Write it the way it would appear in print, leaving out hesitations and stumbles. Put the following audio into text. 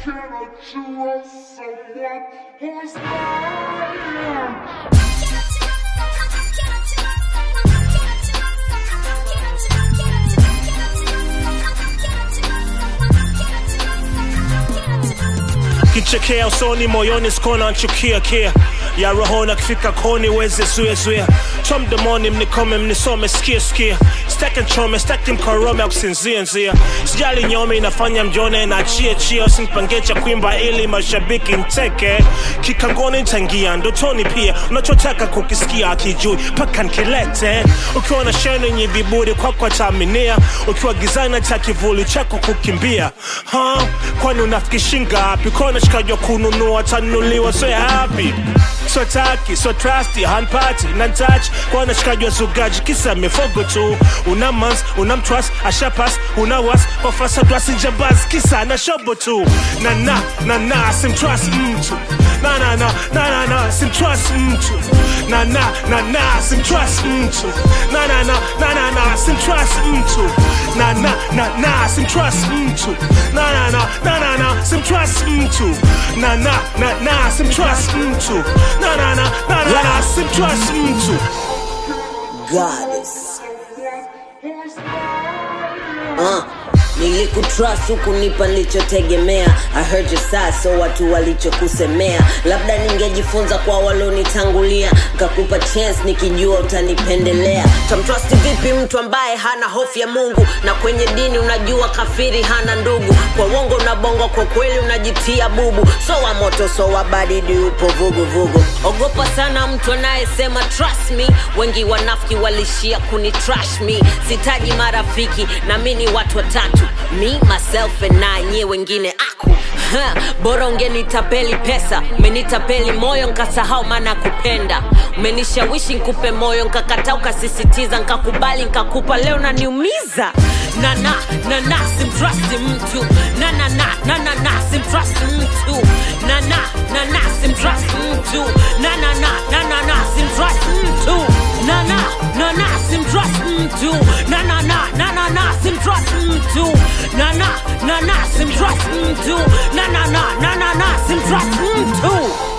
cannot trust someone who's lying. Kichekea usoni moyoni skona nchukia kia ya rohona kifika koni weze zuya Tom mdomoni mnikome mnisome sikia Stack and chome stack mkorome au kusinzia Sijali nyome inafanya mjone na chia Usinipangecha kuimba ili mashabiki mteke Kikangoni ntangia ndotoni pia Unachotaka kukisikia akijui paka nkilete Ukiwa na sheno nye viburi kwa taminia Ukiwa gizana cha kivuli chako kukimbia Kwani unafikishinga hapi Kona shikajwa kununua tanuliwa so happy So taki, so trusty, hand party, non-touch Kwa nashikajwa zugaji, kisa mifogo tu Unamans, unamtrust, ashapas, unawas Wafasa dwasi njambaz, kisa na shobo tu Na, simtrust mtu Na, simtrust mtu Na, simtrust mtu Na, simtrust mtu Na, simtrust mtu Na, simtrust mtu Na, simtrust mtu Na, simtrust mtu Goddess Nilikutrust ukunipa nilichotegemea I heard your side so watu walichokusemea Labda ningejifunza kwa walonitangulia Kakupa chance nikijua utanipendelea Tamtrust vipi mtu ambaye hana hofu ya Mungu Na kwenye dini unajua kafiri hana ndugu Kwa uongo unabongo kwa kweli unajitia bubu So wa moto so wa baridi upo vugu Ogopa sana mtu anayesema trust me Wengi wanafiki walishia kunitrash me Sitaji marafiki na mimi watu watatu Me, myself and I, nye wengine aku Bora ungenitapeli pesa Umenitapeli moyo nkasahau maana kupenda Umenishawishi nkupe moyo nkakataa ukasisitiza Nkakubali nkakupa leo naniumiza Na, simtrust mtu Na, simtrust mtu Na, simtrust mtu Na, simtrust mtu Na, simtrust mtu Na, simtrust mtu Na, simtrust mtu Na, simtrust mtu